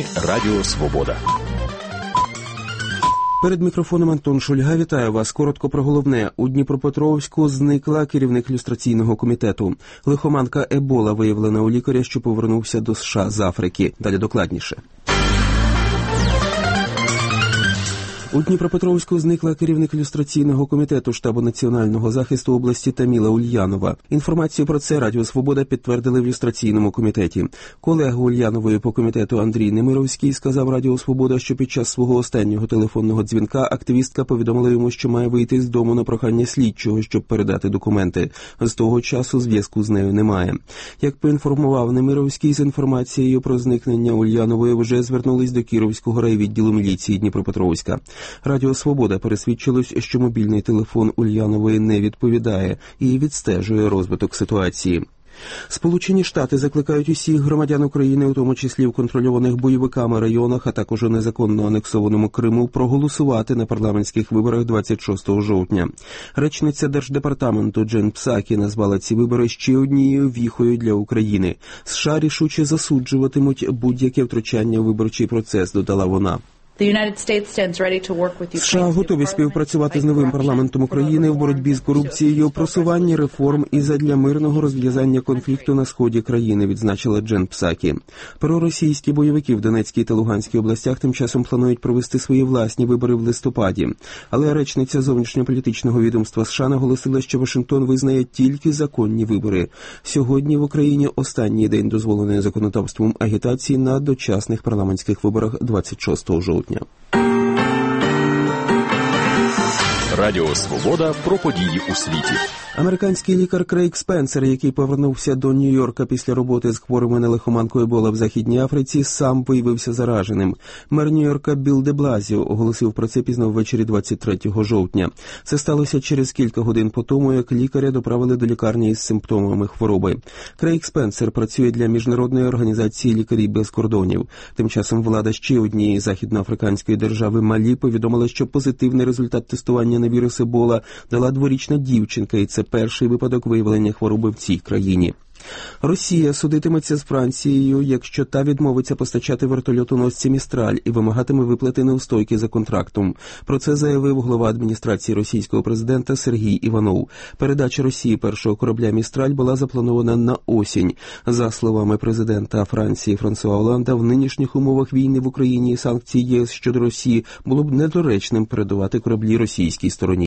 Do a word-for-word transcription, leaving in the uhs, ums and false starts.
ефірі Радіо Свобода. Перед мікрофоном Антон Шульга. Вітаю вас. Коротко про головне. У Дніпропетровську зникла керівник люстраційного комітету. Лихоманка Ебола виявлена у лікаря, що повернувся до США з Африки. Далі докладніше. У Дніпропетровську зникла керівник люстраційного комітету штабу національного захисту області Таміла Ульянова. Інформацію про це Радіо Свобода підтвердили в люстраційному комітеті. Колега Ульянової по комітету Андрій Немировський сказав Радіо Свобода, що під час свого останнього телефонного дзвінка активістка повідомила йому, що має вийти з дому на прохання слідчого, щоб передати документи. З того часу зв'язку з нею немає. Як поінформував Немировський, з інформацією про зникнення Ульянової вже звернулись до Кіровського райвідділу міліції Дніпропетровська. Радіо Свобода пересвідчилось, що мобільний телефон Ульянової не відповідає і відстежує розвиток ситуації. Сполучені Штати закликають усіх громадян України, у тому числі в контрольованих бойовиками районах, а також у незаконно анексованому Криму, проголосувати на парламентських виборах двадцять шостого жовтня. Речниця Держдепартаменту Джен Псакі назвала ці вибори ще однією віхою для України. США рішуче засуджуватимуть будь-яке втручання у виборчий процес, додала вона. США готові співпрацювати з новим парламентом України в боротьбі з корупцією, просуванні реформ і задля мирного розв'язання конфлікту на сході країни, відзначила Джен Псакі. Проросійські бойовики в Донецькій та Луганській областях тим часом планують провести свої власні вибори в листопаді. Але речниця зовнішньополітичного відомства США наголосила, що Вашингтон визнає тільки законні вибори. Сьогодні в Україні останній день дозволеної законодавством агітації на дочасних парламентських виборах двадцять шостого жовтня. Радіо Свобода про події у світі. Американський лікар Крейг Спенсер, який повернувся до Нью-Йорка після роботи з хворими на лихоманку Ебола в Західній Африці, сам виявився зараженим. Мер Нью-Йорка Білл де Блазіо оголосив про це пізно ввечері двадцять третього жовтня. Це сталося через кілька годин по тому, як лікаря доправили до лікарні із симптомами хвороби. Крейг Спенсер працює для Міжнародної організації «Лікарі без кордонів». Тим часом влада ще однієї західноафриканської держави Малі повідомила, що позитивний результат тестування на вірус Ебола дала дворічна дівчинка, і це перший випадок виявлення хвороби в цій країні. Росія судитиметься з Францією, якщо та відмовиться постачати вертольотоносці «Містраль» і вимагатиме виплати неустойки за контрактом. Про це заявив голова адміністрації російського президента Сергій Іванов. Передача Росії першого корабля «Містраль» була запланована на осінь. За словами президента Франції Франсуа Оланда, в нинішніх умовах війни в Україні і санкцій ЄС щодо Росії було б недоречним передавати кораблі російській стороні.